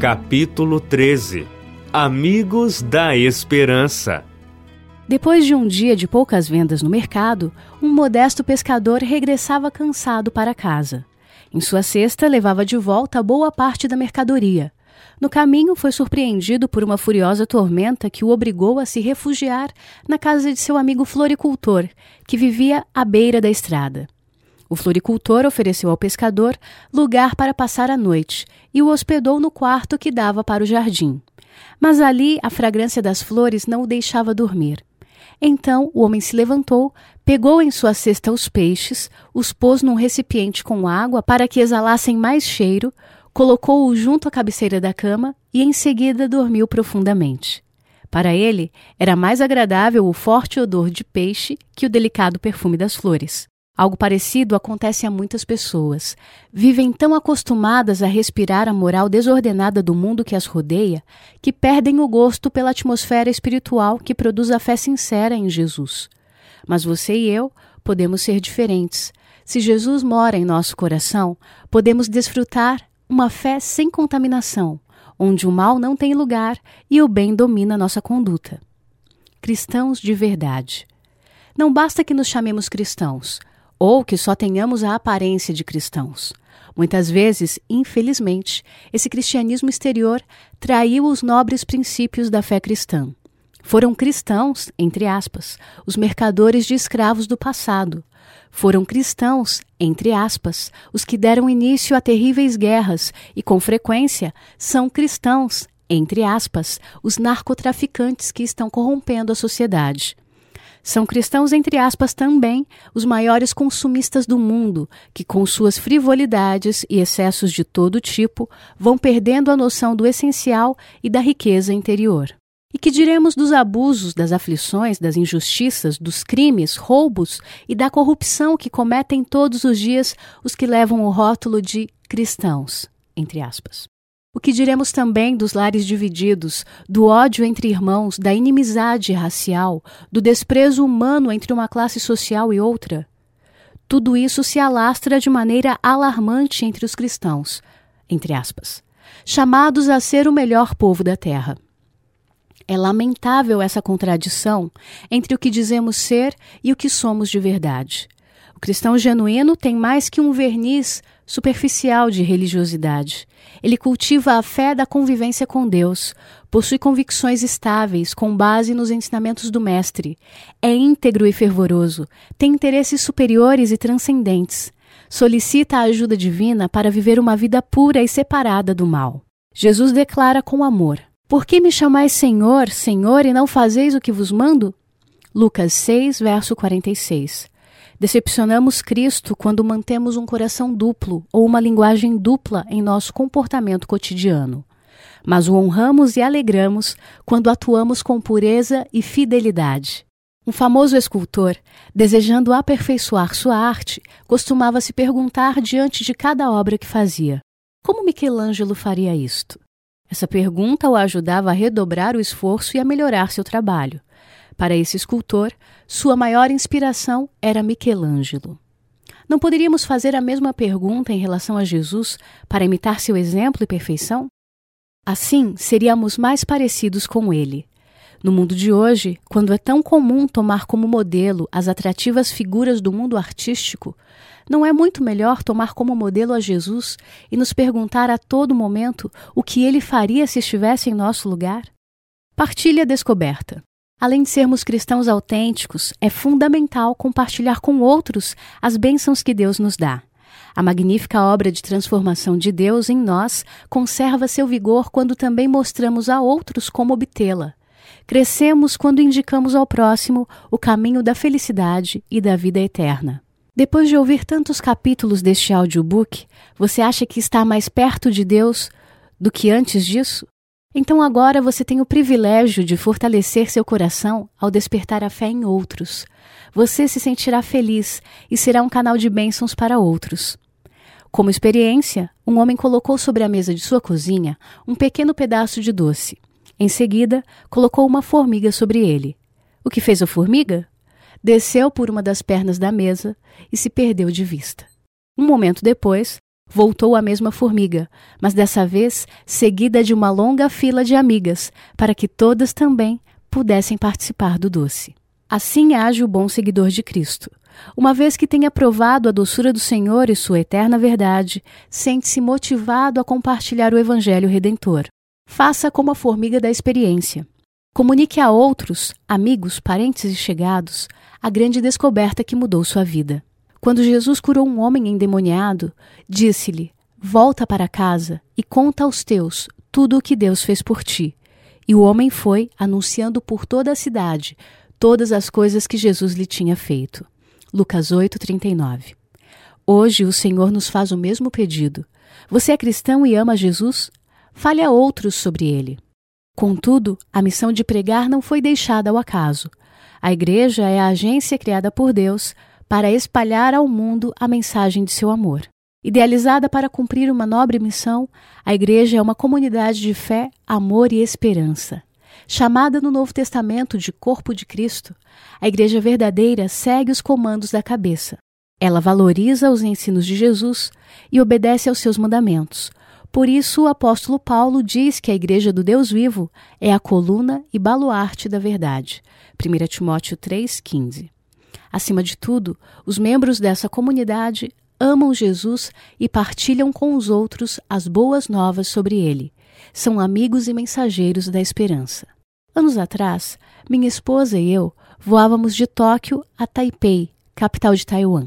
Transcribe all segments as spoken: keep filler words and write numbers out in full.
Capítulo treze. Amigos da Esperança. Depois de um dia de poucas vendas no mercado, um modesto pescador regressava cansado para casa. Em sua cesta, levava de volta boa parte da mercadoria. No caminho, foi surpreendido por uma furiosa tormenta que o obrigou a se refugiar na casa de seu amigo floricultor, que vivia à beira da estrada. O floricultor ofereceu ao pescador lugar para passar a noite e o hospedou no quarto que dava para o jardim. Mas ali a fragrância das flores não o deixava dormir. Então o homem se levantou, pegou em sua cesta os peixes, os pôs num recipiente com água para que exalassem mais cheiro, colocou-o junto à cabeceira da cama e em seguida dormiu profundamente. Para ele, era mais agradável o forte odor de peixe que o delicado perfume das flores. Algo parecido acontece a muitas pessoas. Vivem tão acostumadas a respirar a moral desordenada do mundo que as rodeia, que perdem o gosto pela atmosfera espiritual que produz a fé sincera em Jesus. Mas você e eu podemos ser diferentes. Se Jesus mora em nosso coração, podemos desfrutar uma fé sem contaminação, onde o mal não tem lugar e o bem domina nossa conduta. Cristãos de verdade. Não basta que nos chamemos cristãos, ou que só tenhamos a aparência de cristãos. Muitas vezes, infelizmente, esse cristianismo exterior traiu os nobres princípios da fé cristã. Foram cristãos, entre aspas, os mercadores de escravos do passado. Foram cristãos, entre aspas, os que deram início a terríveis guerras e, com frequência, são cristãos, entre aspas, os narcotraficantes que estão corrompendo a sociedade. São cristãos, entre aspas, também os maiores consumistas do mundo, que com suas frivolidades e excessos de todo tipo vão perdendo a noção do essencial e da riqueza interior. E que diremos dos abusos, das aflições, das injustiças, dos crimes, roubos e da corrupção que cometem todos os dias os que levam o rótulo de cristãos, entre aspas. O que diremos também dos lares divididos, do ódio entre irmãos, da inimizade racial, do desprezo humano entre uma classe social e outra? Tudo isso se alastra de maneira alarmante entre os cristãos, entre aspas, chamados a ser o melhor povo da terra. É lamentável essa contradição entre o que dizemos ser e o que somos de verdade. O cristão genuíno tem mais que um verniz superficial de religiosidade. Ele cultiva a fé da convivência com Deus, possui convicções estáveis com base nos ensinamentos do Mestre, é íntegro e fervoroso, tem interesses superiores e transcendentes, solicita a ajuda divina para viver uma vida pura e separada do mal. Jesus declara com amor: "Por que me chamais Senhor, Senhor, e não fazeis o que vos mando?" Lucas seis, verso quarenta e seis. Decepcionamos Cristo quando mantemos um coração duplo ou uma linguagem dupla em nosso comportamento cotidiano. Mas o honramos e alegramos quando atuamos com pureza e fidelidade. Um famoso escultor, desejando aperfeiçoar sua arte, costumava se perguntar diante de cada obra que fazia: como Michelangelo faria isto? Essa pergunta o ajudava a redobrar o esforço e a melhorar seu trabalho. Para esse escultor, sua maior inspiração era Michelangelo. Não poderíamos fazer a mesma pergunta em relação a Jesus para imitar seu exemplo e perfeição? Assim, seríamos mais parecidos com ele. No mundo de hoje, quando é tão comum tomar como modelo as atrativas figuras do mundo artístico, não é muito melhor tomar como modelo a Jesus e nos perguntar a todo momento o que ele faria se estivesse em nosso lugar? Partilhe a descoberta. Além de sermos cristãos autênticos, é fundamental compartilhar com outros as bênçãos que Deus nos dá. A magnífica obra de transformação de Deus em nós conserva seu vigor quando também mostramos a outros como obtê-la. Crescemos quando indicamos ao próximo o caminho da felicidade e da vida eterna. Depois de ouvir tantos capítulos deste audiobook, você acha que está mais perto de Deus do que antes disso? Então agora você tem o privilégio de fortalecer seu coração ao despertar a fé em outros. Você se sentirá feliz e será um canal de bênçãos para outros. Como experiência, um homem colocou sobre a mesa de sua cozinha um pequeno pedaço de doce. Em seguida, colocou uma formiga sobre ele. O que fez a formiga? Desceu por uma das pernas da mesa e se perdeu de vista. Um momento depois, voltou a mesma formiga, mas dessa vez seguida de uma longa fila de amigas, para que todas também pudessem participar do doce. Assim age o bom seguidor de Cristo. Uma vez que tenha provado a doçura do Senhor e sua eterna verdade, sente-se motivado a compartilhar o Evangelho Redentor. Faça como a formiga da experiência. Comunique a outros, amigos, parentes e chegados, a grande descoberta que mudou sua vida. Quando Jesus curou um homem endemoniado, disse-lhe: volta para casa e conta aos teus tudo o que Deus fez por ti. E o homem foi, anunciando por toda a cidade todas as coisas que Jesus lhe tinha feito. Lucas oito, trinta e nove. Hoje o Senhor nos faz o mesmo pedido. Você é cristão e ama Jesus? Fale a outros sobre ele. Contudo, a missão de pregar não foi deixada ao acaso. A igreja é a agência criada por Deus para espalhar ao mundo a mensagem de seu amor. Idealizada para cumprir uma nobre missão, a igreja é uma comunidade de fé, amor e esperança. Chamada no Novo Testamento de Corpo de Cristo, a igreja verdadeira segue os comandos da cabeça. Ela valoriza os ensinos de Jesus e obedece aos seus mandamentos. Por isso, o apóstolo Paulo diz que a igreja do Deus vivo é a coluna e baluarte da verdade. primeira Timóteo três, quinze. Acima de tudo, os membros dessa comunidade amam Jesus e partilham com os outros as boas novas sobre ele. São amigos e mensageiros da esperança. Anos atrás, minha esposa e eu voávamos de Tóquio a Taipei, capital de Taiwan.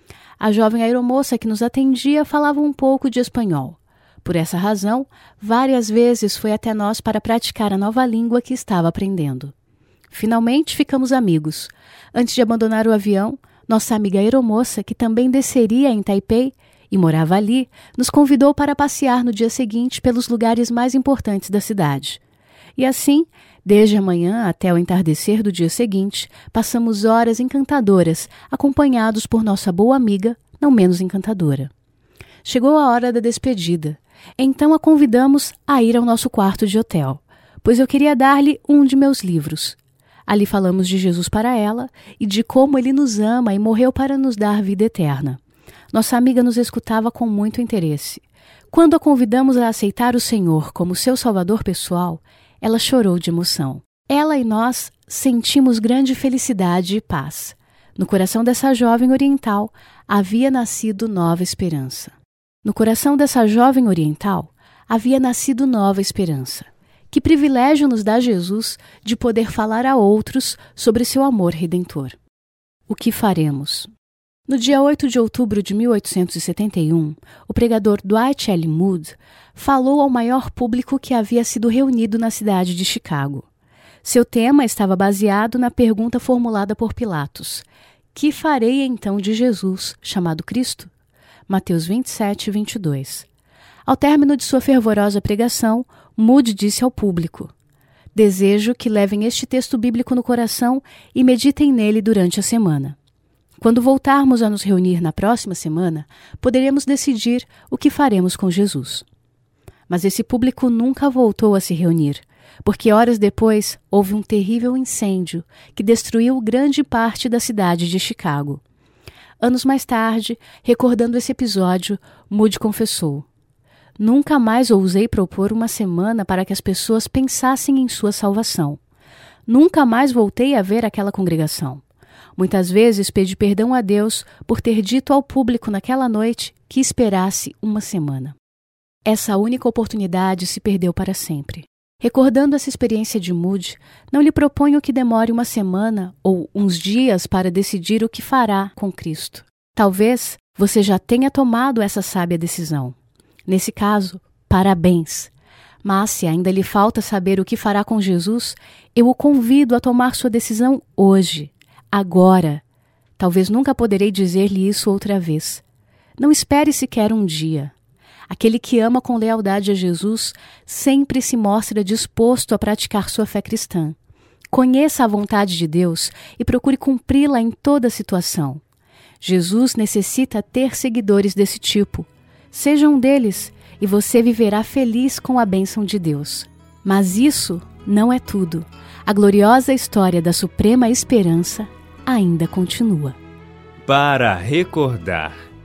A jovem aeromoça que nos atendia falava um pouco de espanhol. Por essa razão, várias vezes foi até nós para praticar a nova língua que estava aprendendo. Finalmente ficamos amigos. Antes de abandonar o avião, nossa amiga aeromoça, que também desceria em Taipei e morava ali, nos convidou para passear no dia seguinte pelos lugares mais importantes da cidade. E assim, desde a manhã até o entardecer do dia seguinte, passamos horas encantadoras, acompanhados por nossa boa amiga, não menos encantadora. Chegou a hora da despedida. Então a convidamos a ir ao nosso quarto de hotel, pois eu queria dar-lhe um de meus livros. Ali falamos de Jesus para ela e de como ele nos ama e morreu para nos dar vida eterna. Nossa amiga nos escutava com muito interesse. Quando a convidamos a aceitar o Senhor como seu salvador pessoal, ela chorou de emoção. Ela e nós sentimos grande felicidade e paz. No coração dessa jovem oriental havia nascido nova esperança. No coração dessa jovem oriental havia nascido nova esperança. Que privilégio nos dá Jesus de poder falar a outros sobre seu amor redentor. O que faremos? No dia oito de outubro de mil oitocentos e setenta e um, o pregador Dwight L. Moody falou ao maior público que havia sido reunido na cidade de Chicago. Seu tema estava baseado na pergunta formulada por Pilatos: que farei então de Jesus, chamado Cristo? Mateus vinte e sete, vinte e dois. Ao término de sua fervorosa pregação, Moody disse ao público: desejo que levem este texto bíblico no coração e meditem nele durante a semana. Quando voltarmos a nos reunir na próxima semana, poderemos decidir o que faremos com Jesus. Mas esse público nunca voltou a se reunir, porque horas depois houve um terrível incêndio que destruiu grande parte da cidade de Chicago. Anos mais tarde, recordando esse episódio, Moody confessou: nunca mais ousei propor uma semana para que as pessoas pensassem em sua salvação. Nunca mais voltei a ver aquela congregação. Muitas vezes pedi perdão a Deus por ter dito ao público naquela noite que esperasse uma semana. Essa única oportunidade se perdeu para sempre. Recordando essa experiência de Moody, não lhe proponho que demore uma semana ou uns dias para decidir o que fará com Cristo. Talvez você já tenha tomado essa sábia decisão. Nesse caso, parabéns! Mas se ainda lhe falta saber o que fará com Jesus, eu o convido a tomar sua decisão hoje, agora. Talvez nunca poderei dizer-lhe isso outra vez. Não espere sequer um dia. Aquele que ama com lealdade a Jesus sempre se mostra disposto a praticar sua fé cristã. Conheça a vontade de Deus e procure cumpri-la em toda situação. Jesus necessita ter seguidores desse tipo. Seja um deles e você viverá feliz com a bênção de Deus. Mas isso não é tudo. A gloriosa história da suprema esperança ainda continua. Para recordar.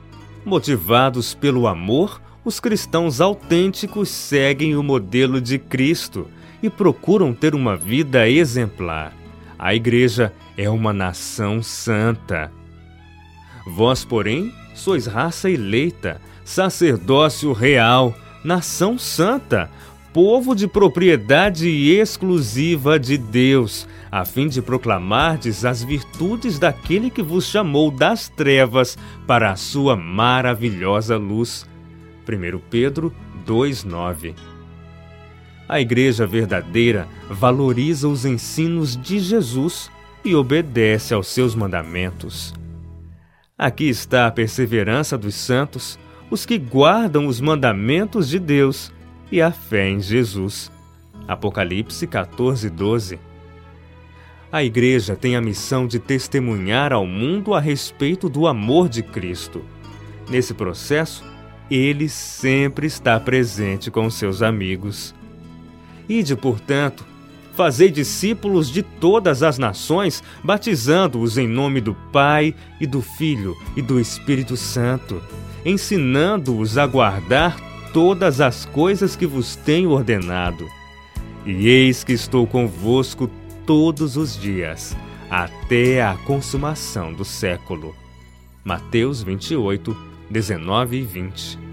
Motivados pelo amor, os cristãos autênticos seguem o modelo de Cristo e procuram ter uma vida exemplar. A Igreja é uma nação santa. Vós, porém, sois raça eleita, sacerdócio real, nação santa, povo de propriedade exclusiva de Deus, a fim de proclamardes as virtudes daquele que vos chamou das trevas para a sua maravilhosa luz. primeiro Pedro dois, nove. A Igreja verdadeira valoriza os ensinos de Jesus e obedece aos seus mandamentos. Aqui está a perseverança dos santos, os que guardam os mandamentos de Deus e a fé em Jesus. Apocalipse quatorze, doze. A Igreja tem a missão de testemunhar ao mundo a respeito do amor de Cristo. Nesse processo, Ele sempre está presente com seus amigos. Ide, portanto, fazei discípulos de todas as nações, batizando-os em nome do Pai e do Filho e do Espírito Santo, ensinando-os a guardar todas as coisas que vos tenho ordenado. E eis que estou convosco todos os dias, até a consumação do século. Mateus vinte e oito, dezenove e vinte.